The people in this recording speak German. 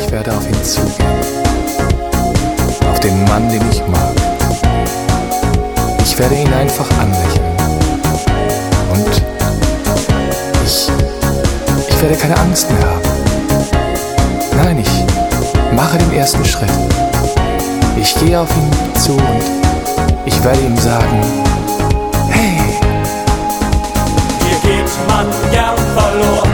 ich werde auf ihn zugehen, auf den Mann, den ich mag. Ich werde ihn einfach anlächeln und ich werde keine Angst mehr haben. Nein, ich mache den ersten Schritt. Ich gehe auf ihn zu und ich werde ihm sagen, hey! Hier geht man gern verloren.